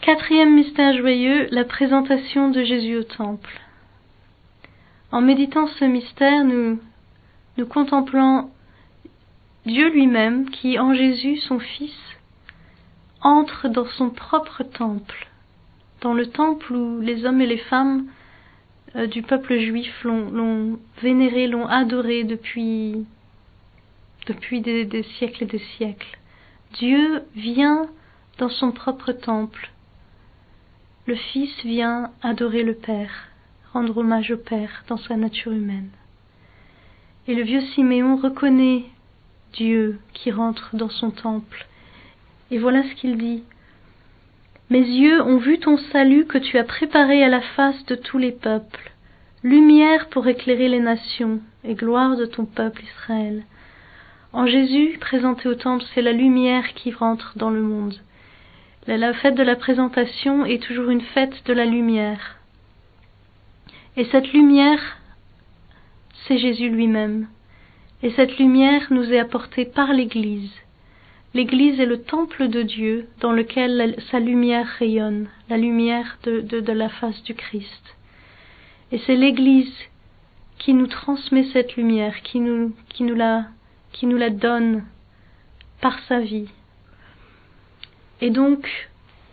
Quatrième mystère joyeux, la présentation de Jésus au temple. En méditant ce mystère, nous contemplons Dieu lui-même qui, en Jésus, son Fils, entre dans son propre temple, dans le temple où les hommes et les femmes du peuple juif l'ont vénéré, l'ont adoré depuis des siècles et des siècles. Dieu vient dans son propre temple. Le Fils vient adorer le Père, rendre hommage au Père dans sa nature humaine. Et le vieux Siméon reconnaît Dieu qui rentre dans son temple. Et voilà ce qu'il dit. « Mes yeux ont vu ton salut que tu as préparé à la face de tous les peuples, lumière pour éclairer les nations et gloire de ton peuple Israël. » En Jésus, présenté au temple, c'est la lumière qui rentre dans le monde. La fête de la présentation est toujours une fête de la lumière. Et cette lumière, c'est Jésus lui-même. Et cette lumière nous est apportée par l'Église. L'Église est le temple de Dieu dans lequel sa lumière rayonne, la lumière de la face du Christ. Et c'est l'Église qui nous transmet cette lumière, qui nous la donne par sa vie. Et donc,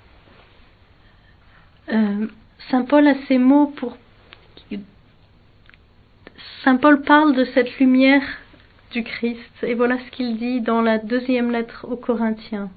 Saint Paul a ces mots Saint Paul parle de cette lumière du Christ, et voilà ce qu'il dit dans la deuxième lettre aux Corinthiens.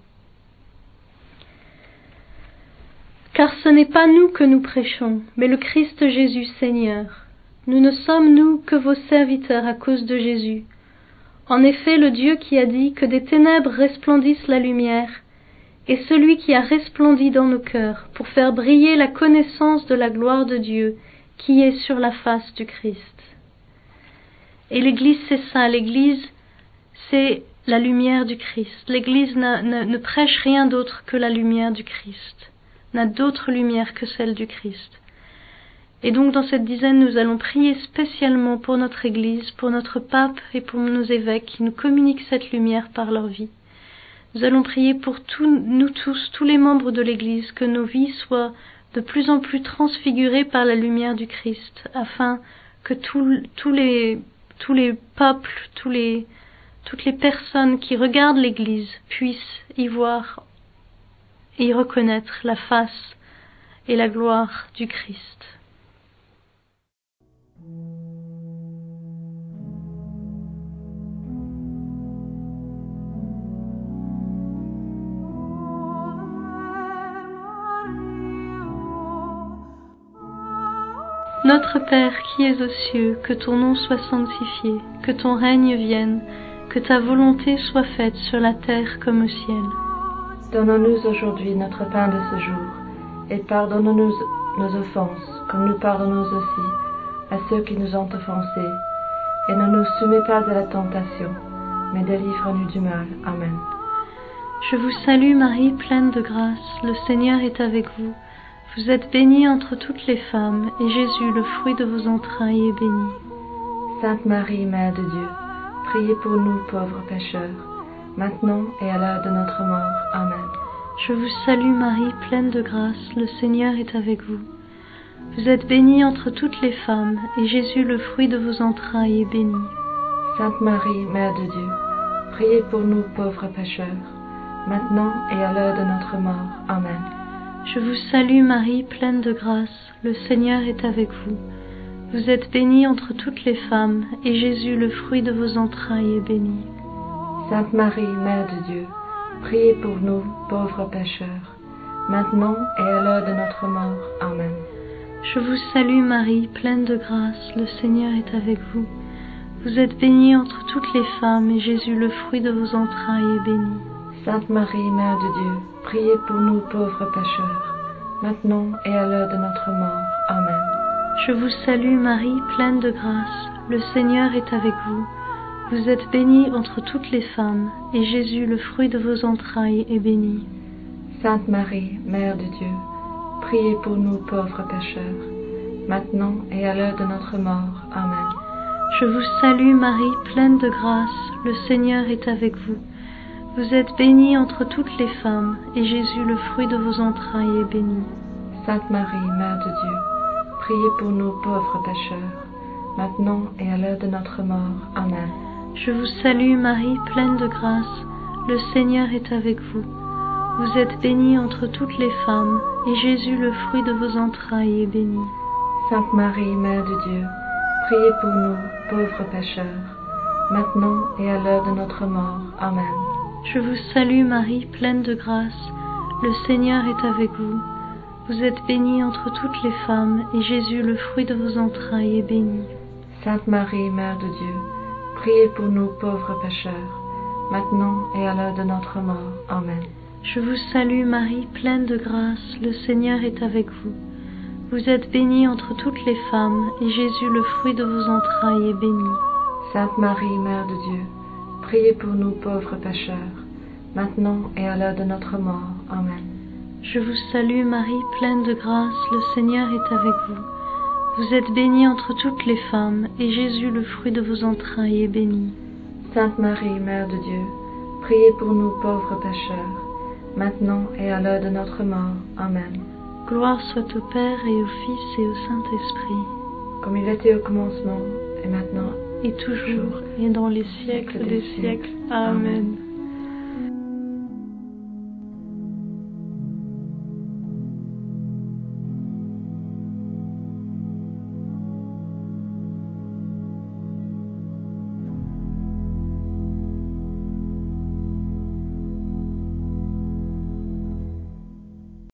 Car ce n'est pas nous que nous prêchons, mais le Christ Jésus Seigneur. Nous ne sommes nous que vos serviteurs à cause de Jésus. En effet, le Dieu qui a dit que des ténèbres resplendisse la lumière, est celui qui a resplendi dans nos cœurs pour faire briller la connaissance de la gloire de Dieu qui est sur la face du Christ. Et l'Église, c'est ça, l'Église, c'est la lumière du Christ. L'Église ne prêche rien d'autre que la lumière du Christ, n'a d'autre lumière que celle du Christ. Et donc dans cette dizaine, nous allons prier spécialement pour notre Église, pour notre pape et pour nos évêques qui nous communiquent cette lumière par leur vie. Nous allons prier pour nous tous, tous les membres de l'Église, que nos vies soient de plus en plus transfigurées par la lumière du Christ, afin que tous les peuples, toutes les personnes qui regardent l'Église puissent y voir et y reconnaître la face et la gloire du Christ. Notre Père qui es aux cieux, que ton nom soit sanctifié, que ton règne vienne, que ta volonté soit faite sur la terre comme au ciel. Donne-nous aujourd'hui notre pain de ce jour, et pardonne-nous nos offenses, comme nous pardonnons aussi à ceux qui nous ont offensés. Et ne nous soumets pas à la tentation, mais délivre-nous du mal. Amen. Je vous salue Marie, pleine de grâce, le Seigneur est avec vous. Vous êtes bénie entre toutes les femmes, et Jésus, le fruit de vos entrailles, est béni. Sainte Marie, Mère de Dieu, priez pour nous pauvres pécheurs, maintenant et à l'heure de notre mort. Amen. Je vous salue Marie, pleine de grâce, le Seigneur est avec vous. Vous êtes bénie entre toutes les femmes, et Jésus, le fruit de vos entrailles, est béni. Sainte Marie, Mère de Dieu, priez pour nous pauvres pécheurs, maintenant et à l'heure de notre mort. Amen. Je vous salue Marie, pleine de grâce, le Seigneur est avec vous. Vous êtes bénie entre toutes les femmes, et Jésus, le fruit de vos entrailles, est béni. Sainte Marie, Mère de Dieu, priez pour nous pauvres pécheurs, maintenant et à l'heure de notre mort. Amen. Je vous salue Marie, pleine de grâce, le Seigneur est avec vous. Vous êtes bénie entre toutes les femmes, et Jésus, le fruit de vos entrailles, est béni. Sainte Marie, Mère de Dieu, priez pour nous pauvres pécheurs, maintenant et à l'heure de notre mort. Amen. Je vous salue Marie, pleine de grâce, le Seigneur est avec vous. Vous êtes bénie entre toutes les femmes, et Jésus, le fruit de vos entrailles, est béni. Sainte Marie, Mère de Dieu, priez pour nous pauvres pécheurs, maintenant et à l'heure de notre mort. Amen. Je vous salue Marie, pleine de grâce, le Seigneur est avec vous. Vous êtes bénie entre toutes les femmes, et Jésus, le fruit de vos entrailles, est béni. Sainte Marie, Mère de Dieu, priez pour nous pauvres pécheurs, maintenant et à l'heure de notre mort. Amen. Je vous salue Marie, pleine de grâce, le Seigneur est avec vous. Vous êtes bénie entre toutes les femmes, et Jésus, le fruit de vos entrailles, est béni. Sainte Marie, Mère de Dieu, priez pour nous pauvres pécheurs, maintenant et à l'heure de notre mort. Amen. Je vous salue Marie, pleine de grâce, le Seigneur est avec vous. Vous êtes bénie entre toutes les femmes, et Jésus, le fruit de vos entrailles, est béni. Sainte Marie, Mère de Dieu, priez pour nous pauvres pécheurs, maintenant et à l'heure de notre mort. Amen. Je vous salue Marie, pleine de grâce, le Seigneur est avec vous. Vous êtes bénie entre toutes les femmes, et Jésus, le fruit de vos entrailles, est béni. Sainte Marie, Mère de Dieu, priez pour nous pauvres pécheurs, maintenant et à l'heure de notre mort. Amen. Je vous salue Marie, pleine de grâce, le Seigneur est avec vous. Vous êtes bénie entre toutes les femmes, et Jésus, le fruit de vos entrailles, est béni. Sainte Marie, Mère de Dieu, priez pour nous pauvres pécheurs, maintenant et à l'heure de notre mort. Amen. Gloire soit au Père et au Fils et au Saint-Esprit, comme il était au commencement, et maintenant, et toujours, et dans les siècles des siècles. Amen.